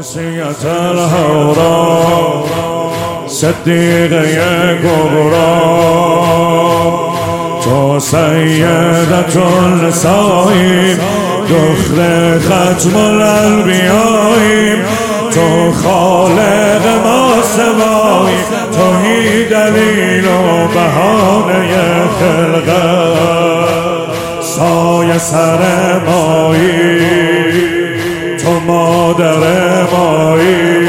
شمسیت الهورا صدیقه کبرا تو سیدت النسائی دختر ختم الانبیایی تو خالق ما سوایی تویی دلیل و بهانه خلقت سایه سر مایی تو مادر مایی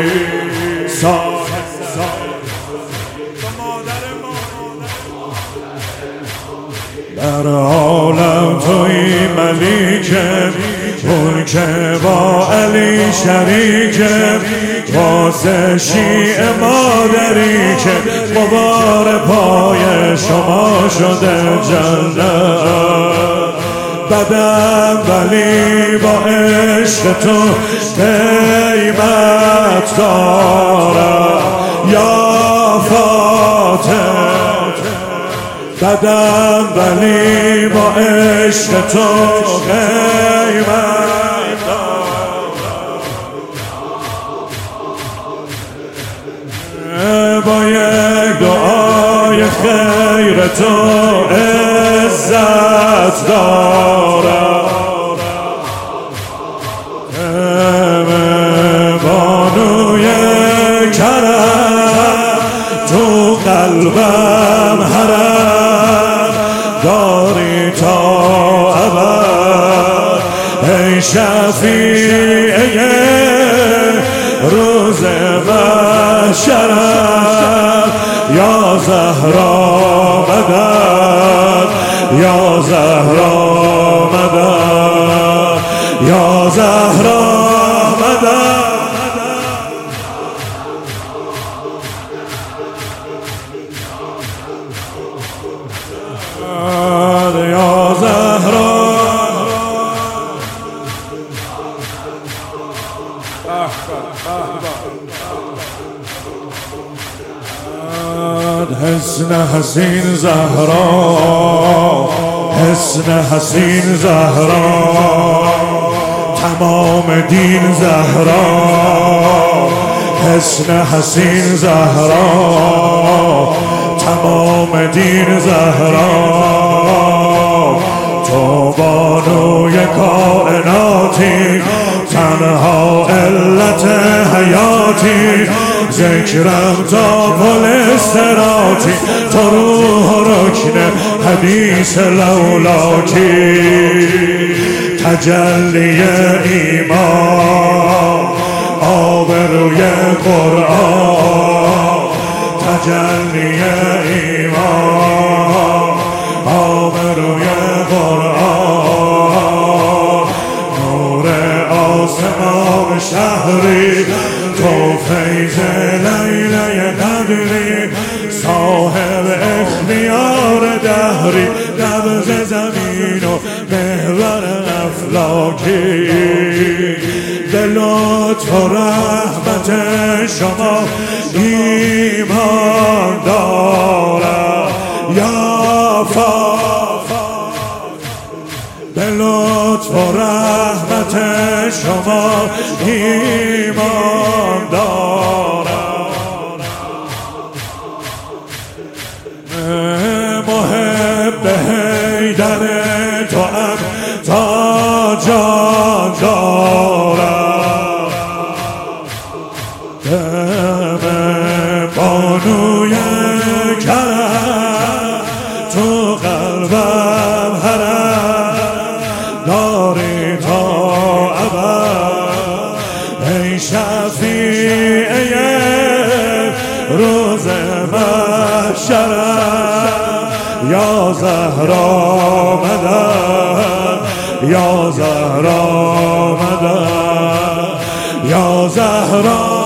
در عالم توی ملیکه اون که با علی شریکه واسه شیع مادری که غبار پای شما شده جنت بدم ولی با عشق تو قیمت دارم یا فاتح بدم ولی با عشق تو قیمت دارم با یک دعای خیر تو عزت دارم بانوی کرم تو قلبم حرم داری تا ابد ای شفیع روز محشرم یا زهرا مدد یا زهرا مدد یا زهرا مدد یا زهرا حسن حسین زهرا حسن حسین زهرا تمام دین زهرا حسن حسین زهرا تمام دین زهرا تو بانوی کائناتی تنها علت حیاتی ذکرم تا پل صراطی تو روح رکن حدیث لولاکی تجلی ایمان آبروی قرآن تجلی ایمان آبروی قرآن نور آسمان شهری تو فیض لیله قدری صاحب اختیار دهری نبض زمین و محور افلاکی به لطف و رحمت شما ایمان دارم یا فاطمه به لطف و رحمت شما ایمان دارم محب حیدر تو ام تا جان دارم بانوی کرم تو قلبم حرم داری تا ابد ای شفیع روز محشرم یا زهرا مدد یا زهرا مدد یا زهرا